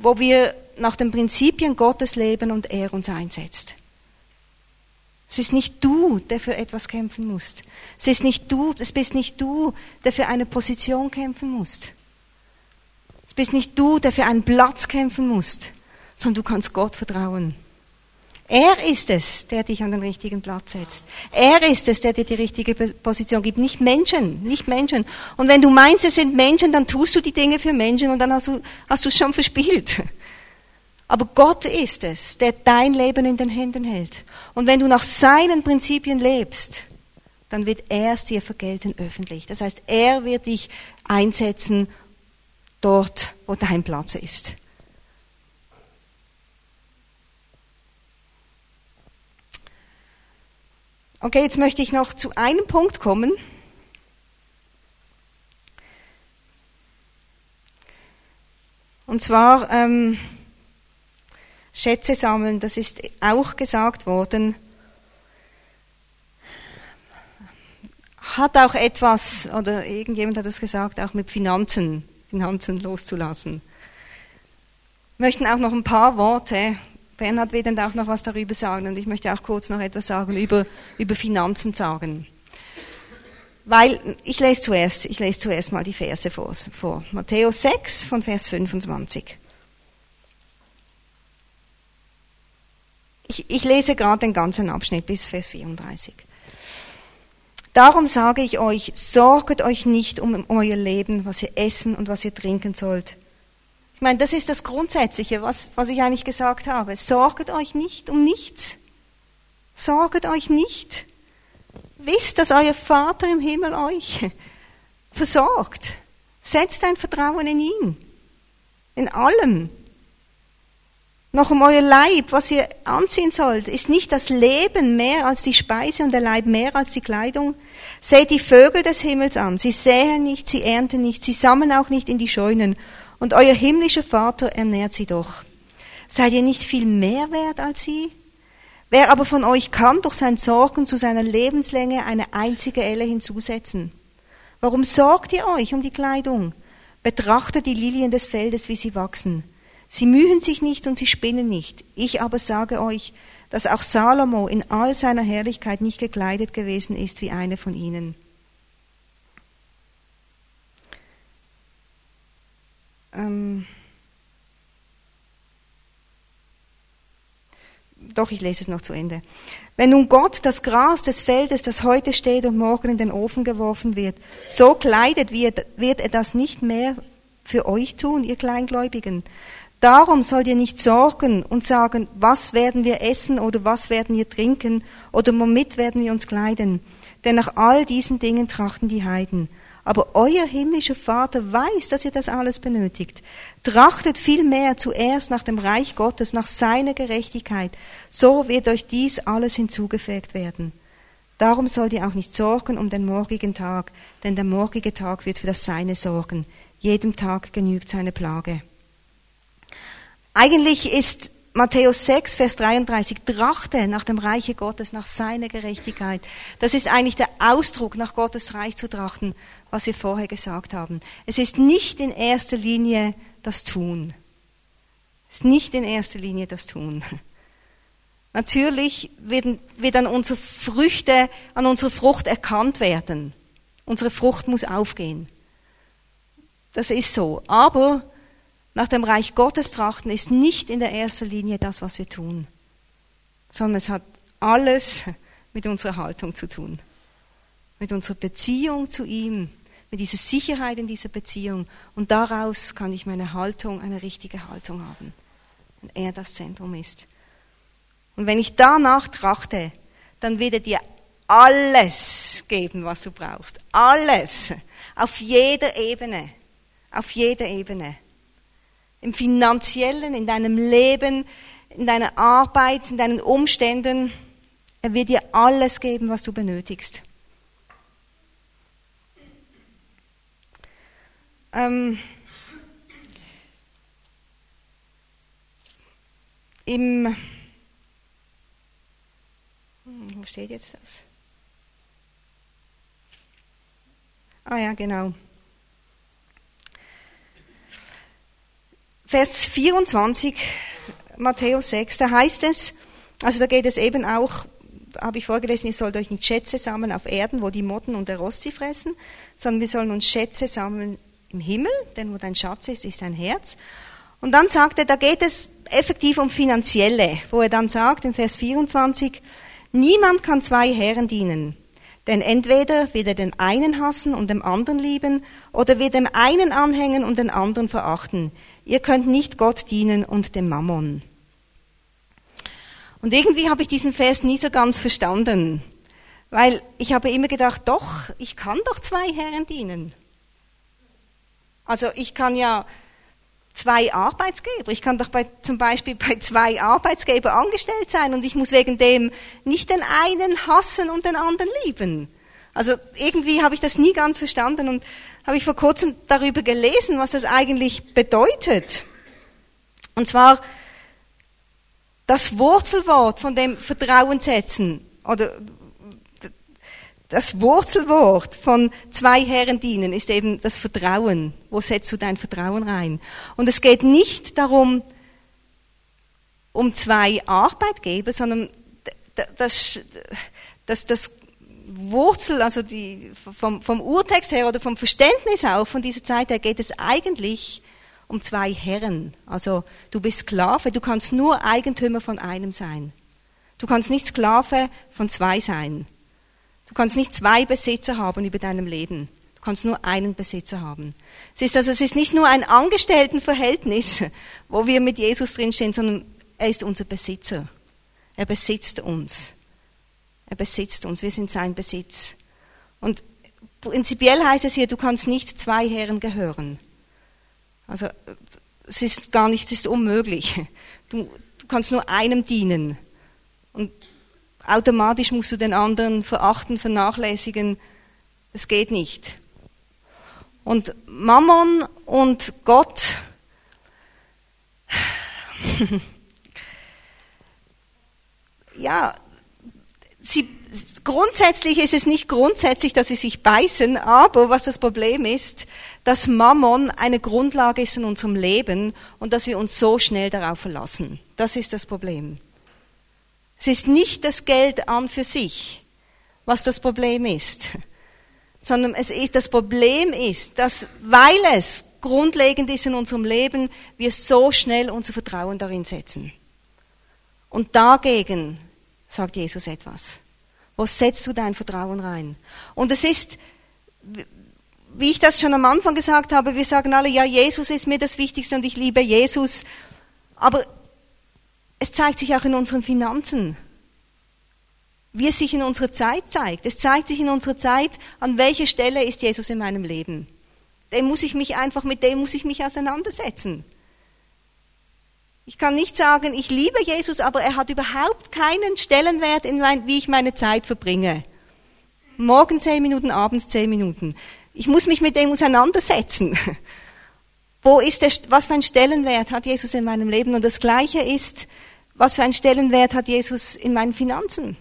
wo wir nach den Prinzipien Gottes leben und er uns einsetzt. Es ist nicht du, der für etwas kämpfen musst. Es ist nicht du, es bist nicht du, der für eine Position kämpfen musst. Es bist nicht du, der für einen Platz kämpfen musst, sondern du kannst Gott vertrauen. Er ist es, der dich an den richtigen Platz setzt. Er ist es, der dir die richtige Position gibt. Nicht Menschen, nicht Menschen. Und wenn du meinst, es sind Menschen, dann tust du die Dinge für Menschen und dann hast du, hast du es schon verspielt. Aber Gott ist es, der dein Leben in den Händen hält. Und wenn du nach seinen Prinzipien lebst, dann wird er es dir vergelten öffentlich. Das heißt, er wird dich einsetzen dort, wo dein Platz ist. Okay, jetzt möchte ich noch zu einem Punkt kommen. Und zwar ähm, Schätze sammeln, das ist auch gesagt worden, hat auch etwas, oder irgendjemand hat das gesagt, auch mit Finanzen, Finanzen loszulassen. Wir möchten auch noch ein paar Worte, Bernhard wird dann auch noch was darüber sagen und ich möchte auch kurz noch etwas sagen über, über Finanzen sagen. Weil, ich lese zuerst, ich lese zuerst mal die Verse vor, vor. Matthäus sechs von Vers fünfundzwanzig. Ich, ich lese gerade den ganzen Abschnitt bis Vers vierunddreißig. Darum sage ich euch, sorget euch nicht um, um euer Leben, was ihr essen und was ihr trinken sollt. Ich meine, das ist das Grundsätzliche, was, was ich eigentlich gesagt habe. Sorget euch nicht um nichts. Sorget euch nicht. Wisst, dass euer Vater im Himmel euch versorgt. Setzt ein Vertrauen in ihn. In allem. Noch um euer Leib, was ihr anziehen sollt. Ist nicht das Leben mehr als die Speise und der Leib mehr als die Kleidung? Seht die Vögel des Himmels an. Sie säen nicht, sie ernten nicht, sie sammeln auch nicht in die Scheunen. Und euer himmlischer Vater ernährt sie doch. Seid ihr nicht viel mehr wert als sie? Wer aber von euch kann durch sein Sorgen zu seiner Lebenslänge eine einzige Elle hinzusetzen? Warum sorgt ihr euch um die Kleidung? Betrachtet die Lilien des Feldes, wie sie wachsen. Sie mühen sich nicht und sie spinnen nicht. Ich aber sage euch, dass auch Salomo in all seiner Herrlichkeit nicht gekleidet gewesen ist wie eine von ihnen. Ähm Doch, ich lese es noch zu Ende. Wenn nun Gott das Gras des Feldes, das heute steht und morgen in den Ofen geworfen wird, so kleidet, wird er das nicht mehr für euch tun, ihr Kleingläubigen. Darum sollt ihr nicht sorgen und sagen, was werden wir essen oder was werden wir trinken oder womit werden wir uns kleiden. Denn nach all diesen Dingen trachten die Heiden. Aber euer himmlischer Vater weiß, dass ihr das alles benötigt. Trachtet vielmehr zuerst nach dem Reich Gottes, nach seiner Gerechtigkeit. So wird euch dies alles hinzugefügt werden. Darum sollt ihr auch nicht sorgen um den morgigen Tag, denn der morgige Tag wird für das Seine sorgen. Jedem Tag genügt seine Plage. Eigentlich ist Matthäus sechs, Vers dreiunddreißig, trachte nach dem Reiche Gottes, nach seiner Gerechtigkeit. Das ist eigentlich der Ausdruck, nach Gottes Reich zu trachten, was wir vorher gesagt haben. Es ist nicht in erster Linie das Tun. Es ist nicht in erster Linie das Tun. Natürlich wird, wird an unsere Früchte, an unsere Frucht erkannt werden. Unsere Frucht muss aufgehen. Das ist so. Aber nach dem Reich Gottes trachten ist nicht in der ersten Linie das, was wir tun, sondern es hat alles mit unserer Haltung zu tun, mit unserer Beziehung zu ihm, mit dieser Sicherheit in dieser Beziehung. Und daraus kann ich meine Haltung, eine richtige Haltung haben, wenn er das Zentrum ist. Und wenn ich danach trachte, dann wird er dir alles geben, was du brauchst. Alles. Auf jeder Ebene. Auf jeder Ebene. Im Finanziellen, in deinem Leben, in deiner Arbeit, in deinen Umständen. Er wird dir alles geben, was du benötigst. Ähm, im, wo steht jetzt das? Ah ja, genau. Vers vierundzwanzig, Matthäus sechs, da heißt es, also da geht es eben auch, habe ich vorgelesen, ihr sollt euch nicht Schätze sammeln auf Erden, wo die Motten und der Rost sie fressen, sondern wir sollen uns Schätze sammeln im Himmel, denn wo dein Schatz ist, ist dein Herz. Und dann sagt er, da geht es effektiv um Finanzielle, wo er dann sagt, in Vers vierundzwanzig, niemand kann zwei Herren dienen, denn entweder wird er den einen hassen und dem anderen lieben, oder wird dem einen anhängen und den anderen verachten. Ihr könnt nicht Gott dienen und dem Mammon. Und irgendwie habe ich diesen Vers nie so ganz verstanden, weil ich habe immer gedacht, doch, ich kann doch zwei Herren dienen. Also ich kann ja zwei Arbeitsgeber, ich kann doch bei, zum Beispiel bei zwei Arbeitsgebern angestellt sein und ich muss wegen dem nicht den einen hassen und den anderen lieben. Also irgendwie habe ich das nie ganz verstanden und habe ich vor kurzem darüber gelesen, was das eigentlich bedeutet. Und zwar das Wurzelwort von dem Vertrauen setzen, oder das Wurzelwort von zwei Herren dienen ist eben das Vertrauen. Wo setzt du dein Vertrauen rein? Und es geht nicht darum, um zwei Arbeitgeber, sondern das, das, das Wurzel, also die, vom, vom Urtext her oder vom Verständnis auch von dieser Zeit her geht es eigentlich um zwei Herren. Also du bist Sklave, du kannst nur Eigentümer von einem sein. Du kannst nicht Sklave von zwei sein. Du kannst nicht zwei Besitzer haben über deinem Leben. Du kannst nur einen Besitzer haben. Es ist also, es ist nicht nur ein Angestelltenverhältnis, wo wir mit Jesus drinstehen, sondern er ist unser Besitzer. Er besitzt uns. Er besitzt uns. Wir sind sein Besitz. Und prinzipiell heißt es hier, du kannst nicht zwei Herren gehören. Also, es ist gar nicht, es ist unmöglich. Du, du kannst nur einem dienen. Und automatisch musst du den anderen verachten, vernachlässigen. Das geht nicht. Und Mammon und Gott, ja, sie, grundsätzlich ist es nicht grundsätzlich, dass sie sich beißen, aber was das Problem ist, dass Mammon eine Grundlage ist in unserem Leben und dass wir uns so schnell darauf verlassen. Das ist das Problem. Es ist nicht das Geld an für sich, was das Problem ist, sondern es ist, das Problem ist, dass, weil es grundlegend ist in unserem Leben, wir so schnell unser Vertrauen darin setzen. Und dagegen sagt Jesus etwas. Wo setzt du dein Vertrauen rein? Und es ist, wie ich das schon am Anfang gesagt habe, wir sagen alle, ja, Jesus ist mir das Wichtigste und ich liebe Jesus. Aber es zeigt sich auch in unseren Finanzen, wie es sich in unserer Zeit zeigt. Es zeigt sich in unserer Zeit, an welcher Stelle ist Jesus in meinem Leben. Dem muss ich mich einfach, mit dem muss ich mich auseinandersetzen. Ich kann nicht sagen, ich liebe Jesus, aber er hat überhaupt keinen Stellenwert, in mein, wie ich meine Zeit verbringe. Morgen zehn Minuten, abends zehn Minuten. Ich muss mich mit dem auseinandersetzen. Wo ist der, was für einen Stellenwert hat Jesus in meinem Leben? Und das Gleiche ist, was für einen Stellenwert hat Jesus in meinen Finanzen?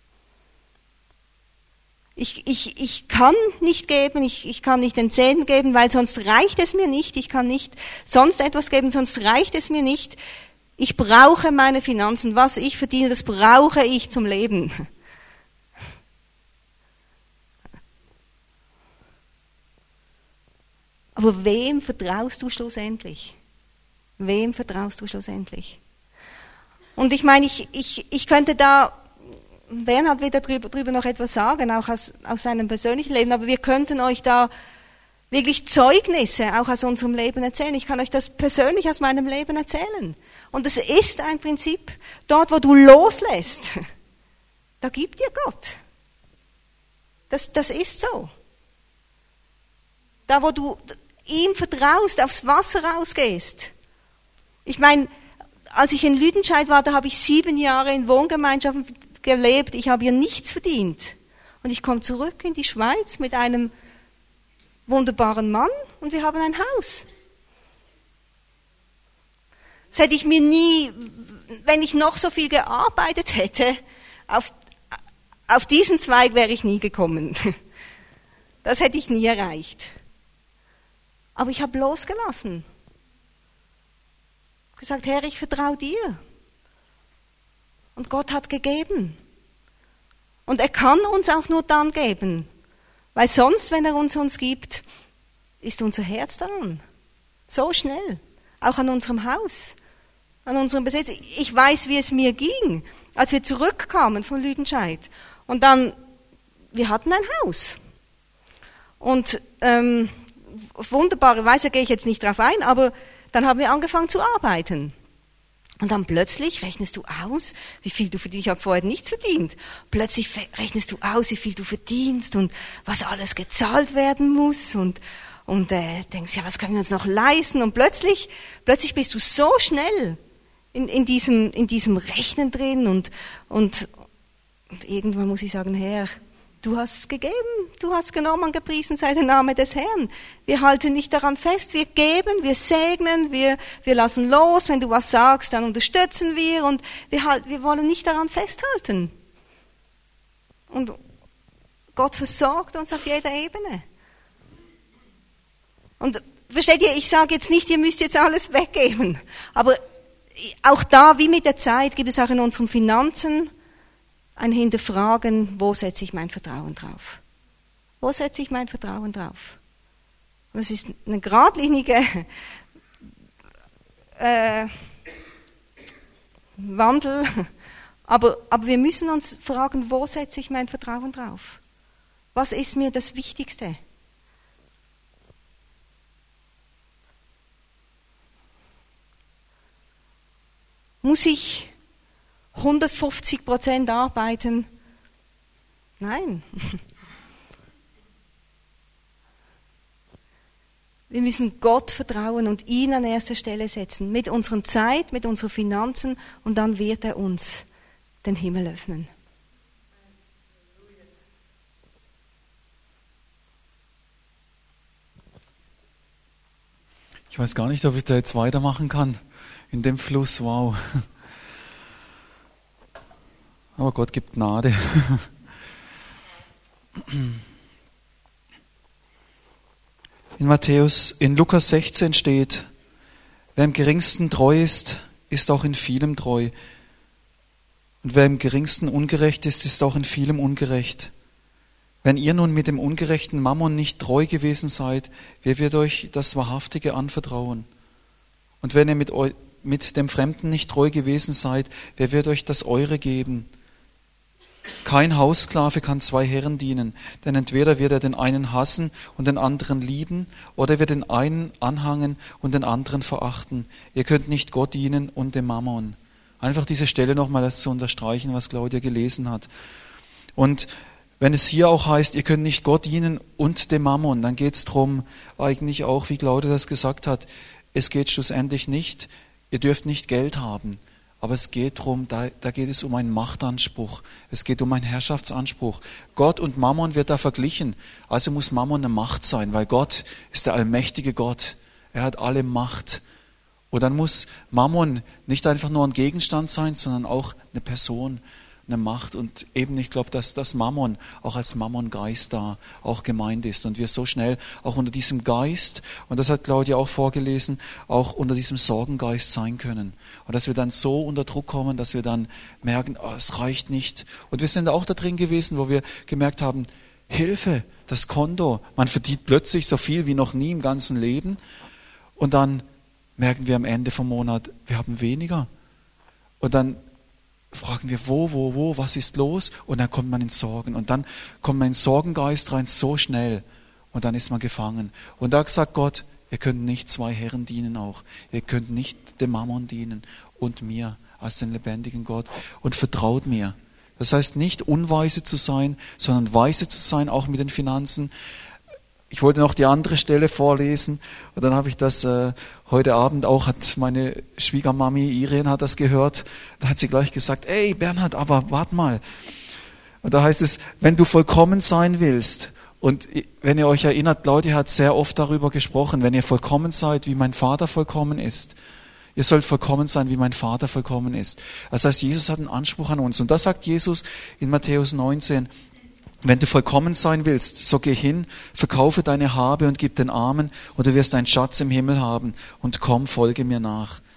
Ich, ich, ich kann nicht geben, ich, ich kann nicht den Zehnten geben, weil sonst reicht es mir nicht. Ich kann nicht sonst etwas geben, sonst reicht es mir nicht. Ich brauche meine Finanzen. Was ich verdiene, das brauche ich zum Leben. Aber wem vertraust du schlussendlich? Wem vertraust du schlussendlich? Und ich meine, ich, ich, ich könnte da, Bernhard wird darüber, darüber noch etwas sagen, auch aus, aus seinem persönlichen Leben, aber wir könnten euch da wirklich Zeugnisse auch aus unserem Leben erzählen. Ich kann euch das persönlich aus meinem Leben erzählen. Und es ist ein Prinzip, dort wo du loslässt, da gibt dir Gott. Das, das ist so. Da wo du ihm vertraust, aufs Wasser rausgehst. Ich meine, als ich in Lüdenscheid war, da habe ich sieben Jahre in Wohngemeinschaften gelebt. Ich habe hier nichts verdient. Und ich komme zurück in die Schweiz mit einem wunderbaren Mann und wir haben ein Haus. Das hätte ich mir nie, wenn ich noch so viel gearbeitet hätte, auf, auf diesen Zweig wäre ich nie gekommen. Das hätte ich nie erreicht. Aber ich habe losgelassen. Gesagt, Herr, ich vertraue dir. Und Gott hat gegeben. Und er kann uns auch nur dann geben. Weil sonst, wenn er uns uns gibt, ist unser Herz daran. So schnell. Auch an unserem Haus. An unserem Besitz. Ich weiß, wie es mir ging, als wir zurückkamen von Lüdenscheid. Und dann, wir hatten ein Haus. Und ähm, auf wunderbare Weise gehe ich jetzt nicht drauf ein, aber dann haben wir angefangen zu arbeiten. Und dann plötzlich rechnest du aus, wie viel du verdienst. Ich habe vorher nichts verdient. Plötzlich rechnest du aus, wie viel du verdienst und was alles gezahlt werden muss. Und, und äh, denkst, ja, was können wir uns noch leisten? Und plötzlich, plötzlich bist du so schnell in, in, diesem, in diesem Rechnen drin. Und, und, und irgendwann muss ich sagen, Herr, du hast es gegeben, du hast genommen und gepriesen sei der Name des Herrn. Wir halten nicht daran fest, wir geben, wir segnen, wir, wir lassen los. Wenn du was sagst, dann unterstützen wir und wir, halt, wir wollen nicht daran festhalten. Und Gott versorgt uns auf jeder Ebene. Und versteht ihr, ich sage jetzt nicht, ihr müsst jetzt alles weggeben. Aber auch da, wie mit der Zeit, gibt es auch in unseren Finanzen ein Hinterfragen, wo setze ich mein Vertrauen drauf? Wo setze ich mein Vertrauen drauf? Und das ist eine geradlinige äh, Wandel, aber, aber wir müssen uns fragen, wo setze ich mein Vertrauen drauf? Was ist mir das Wichtigste? Muss ich hundertfünfzig Prozent arbeiten? Nein. Wir müssen Gott vertrauen und ihn an erster Stelle setzen. Mit unserer Zeit, mit unseren Finanzen und dann wird er uns den Himmel öffnen. Ich weiß gar nicht, ob ich da jetzt weitermachen kann. In dem Fluss, wow. Aber Gott gibt Gnade. In Matthäus, in Lukas sechzehn steht, wer im Geringsten treu ist, ist auch in vielem treu. Und wer im Geringsten ungerecht ist, ist auch in vielem ungerecht. Wenn ihr nun mit dem ungerechten Mammon nicht treu gewesen seid, wer wird euch das Wahrhaftige anvertrauen? Und wenn ihr mit, eu, mit dem Fremden nicht treu gewesen seid, wer wird euch das Eure geben? Kein Haussklave kann zwei Herren dienen, denn entweder wird er den einen hassen und den anderen lieben, oder er wird den einen anhangen und den anderen verachten. Ihr könnt nicht Gott dienen und dem Mammon. Einfach diese Stelle nochmal das zu unterstreichen, was Claudia gelesen hat. Und wenn es hier auch heißt, ihr könnt nicht Gott dienen und dem Mammon, dann geht es darum, eigentlich auch, wie Claudia das gesagt hat, es geht schlussendlich nicht, ihr dürft nicht Geld haben. Aber es geht darum, da, da geht es um einen Machtanspruch. Es geht um einen Herrschaftsanspruch. Gott und Mammon wird da verglichen. Also muss Mammon eine Macht sein, weil Gott ist der allmächtige Gott. Er hat alle Macht. Und dann muss Mammon nicht einfach nur ein Gegenstand sein, sondern auch eine Person, eine Macht. Und eben, ich glaube, dass das Mammon auch als Mammon-Geist da auch gemeint ist. Und wir so schnell auch unter diesem Geist, und das hat Claudia auch vorgelesen, auch unter diesem Sorgengeist sein können. Und dass wir dann so unter Druck kommen, dass wir dann merken, oh, es reicht nicht. Und wir sind auch da drin gewesen, wo wir gemerkt haben, Hilfe, das Konto, man verdient plötzlich so viel wie noch nie im ganzen Leben. Und dann merken wir am Ende vom Monat, wir haben weniger. Und dann fragen wir, wo, wo, wo, was ist los? Und dann kommt man in Sorgen. Und dann kommt man in Sorgengeist rein, so schnell. Und dann ist man gefangen. Und da sagt Gott, ihr könnt nicht zwei Herren dienen auch. Ihr könnt nicht dem Mammon dienen und mir als den lebendigen Gott. Und vertraut mir. Das heißt nicht unweise zu sein, sondern weise zu sein, auch mit den Finanzen. Ich wollte noch die andere Stelle vorlesen und dann habe ich das äh, heute Abend auch, hat meine Schwiegermami Irene hat das gehört, da hat sie gleich gesagt, ey Bernhard, aber warte mal. Und da heißt es, wenn du vollkommen sein willst, und wenn ihr euch erinnert, Claudia hat sehr oft darüber gesprochen, wenn ihr vollkommen seid, wie mein Vater vollkommen ist, ihr sollt vollkommen sein, wie mein Vater vollkommen ist. Das heißt, Jesus hat einen Anspruch an uns und das sagt Jesus in Matthäus neunzehn, wenn du vollkommen sein willst, so geh hin, verkaufe deine Habe und gib den Armen und du wirst einen Schatz im Himmel haben und komm, folge mir nach.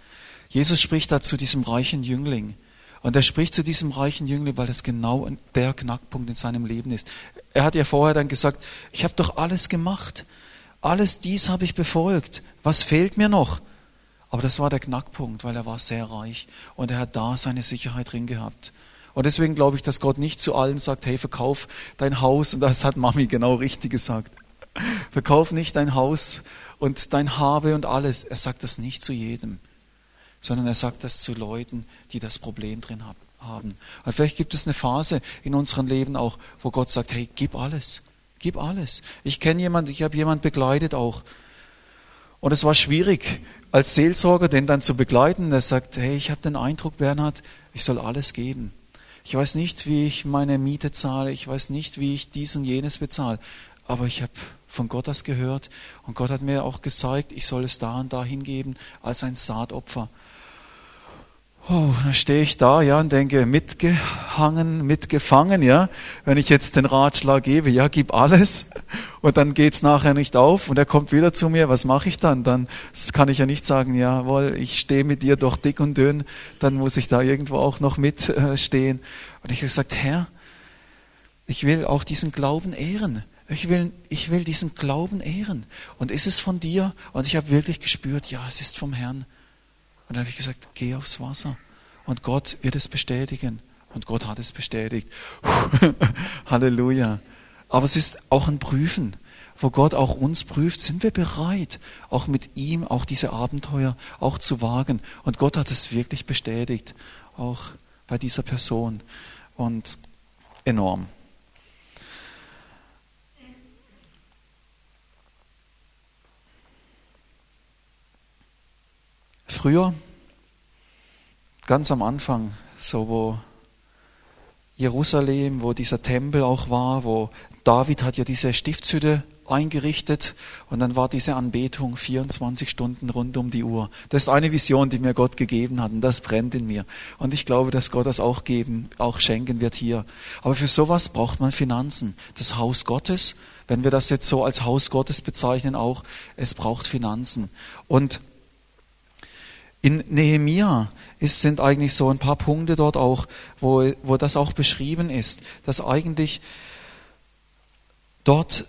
Jesus spricht da zu diesem reichen Jüngling. Und er spricht zu diesem reichen Jüngling, weil das genau der Knackpunkt in seinem Leben ist. Er hat ja vorher dann gesagt, ich habe doch alles gemacht. Alles dies habe ich befolgt. Was fehlt mir noch? Aber das war der Knackpunkt, weil er war sehr reich und er hat da seine Sicherheit drin gehabt. Und deswegen glaube ich, dass Gott nicht zu allen sagt, hey, verkauf dein Haus. Und das hat Mami genau richtig gesagt. Verkauf nicht dein Haus und dein Habe und alles. Er sagt das nicht zu jedem, sondern er sagt das zu Leuten, die das Problem drin haben. Und vielleicht gibt es eine Phase in unserem Leben auch, wo Gott sagt, hey, gib alles, gib alles. Ich kenne jemanden, ich habe jemanden begleitet auch. Und es war schwierig, als Seelsorger den dann zu begleiten. Der sagt, hey, ich habe den Eindruck, Bernhard, ich soll alles geben. Ich weiß nicht, wie ich meine Miete zahle, ich weiß nicht, wie ich dies und jenes bezahle. Aber ich habe von Gott das gehört und Gott hat mir auch gezeigt, ich soll es da und da hingeben als ein Saatopfer. Oh, da stehe ich da, ja, und denke, mitgehangen, mitgefangen, ja. Wenn ich jetzt den Ratschlag gebe, ja, gib alles, und dann geht's nachher nicht auf, und er kommt wieder zu mir, was mache ich dann? Dann kann ich ja nicht sagen, jawohl, ich stehe mit dir doch dick und dünn, dann muss ich da irgendwo auch noch mitstehen. Und ich habe gesagt, Herr, ich will auch diesen Glauben ehren. Ich will, ich will diesen Glauben ehren. Und ist es von dir? Und ich habe wirklich gespürt, ja, es ist vom Herrn. Und dann habe ich gesagt, geh aufs Wasser. Und Gott wird es bestätigen. Und Gott hat es bestätigt. Halleluja. Aber es ist auch ein Prüfen, wo Gott auch uns prüft. Sind wir bereit, auch mit ihm, auch diese Abenteuer auch zu wagen? Und Gott hat es wirklich bestätigt, auch bei dieser Person. Und enorm. Früher, ganz am Anfang, so wo Jerusalem, wo dieser Tempel auch war, wo David hat ja diese Stiftshütte eingerichtet und dann war diese Anbetung vierundzwanzig Stunden rund um die Uhr. Das ist eine Vision, die mir Gott gegeben hat und das brennt in mir. Und ich glaube, dass Gott das auch geben, auch schenken wird hier. Aber für sowas braucht man Finanzen. Das Haus Gottes, wenn wir das jetzt so als Haus Gottes bezeichnen auch, es braucht Finanzen. Und in Nehemia ist, sind eigentlich so ein paar Punkte dort auch, wo, wo das auch beschrieben ist, dass eigentlich dort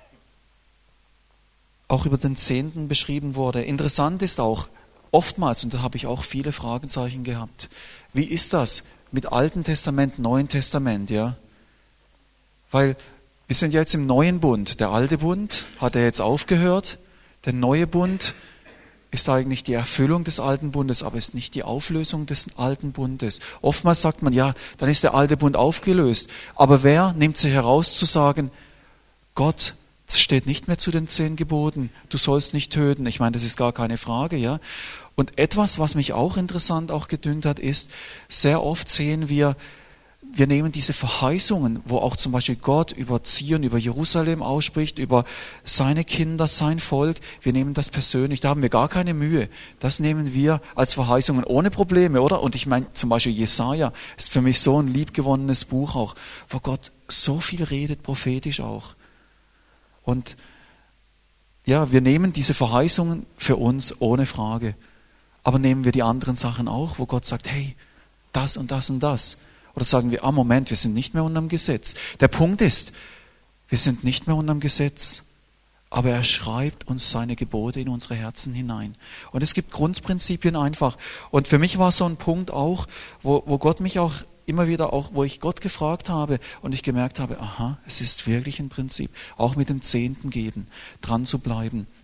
auch über den Zehnten beschrieben wurde. Interessant ist auch, oftmals, und da habe ich auch viele Fragezeichen gehabt, wie ist das mit Alten Testament, Neuen Testament, ja? Weil wir sind ja jetzt im neuen Bund. Der alte Bund hat ja jetzt aufgehört, der neue Bund ist eigentlich die Erfüllung des alten Bundes, aber ist nicht die Auflösung des alten Bundes. Oftmals sagt man, ja, dann ist der alte Bund aufgelöst. Aber wer nimmt sich heraus zu sagen, Gott steht nicht mehr zu den zehn Geboten, du sollst nicht töten. Ich meine, das ist gar keine Frage, ja. Und etwas, was mich auch interessant auch gedüngt hat, ist, sehr oft sehen wir, wir nehmen diese Verheißungen, wo auch zum Beispiel Gott über Zion, über Jerusalem ausspricht, über seine Kinder, sein Volk, wir nehmen das persönlich, da haben wir gar keine Mühe. Das nehmen wir als Verheißungen ohne Probleme, oder? Und ich meine, zum Beispiel Jesaja ist für mich so ein liebgewonnenes Buch auch, wo Gott so viel redet, prophetisch auch. Und ja, wir nehmen diese Verheißungen für uns ohne Frage. Aber nehmen wir die anderen Sachen auch, wo Gott sagt, hey, das und das und das. Oder sagen wir, ah Moment, wir sind nicht mehr unterm Gesetz. Der Punkt ist, wir sind nicht mehr unterm Gesetz, aber er schreibt uns seine Gebote in unsere Herzen hinein. Und es gibt Grundprinzipien einfach. Und für mich war so ein Punkt auch, wo, wo Gott mich auch immer wieder auch, wo ich Gott gefragt habe und ich gemerkt habe, aha, es ist wirklich ein Prinzip, auch mit dem Zehnten geben, dran zu bleiben.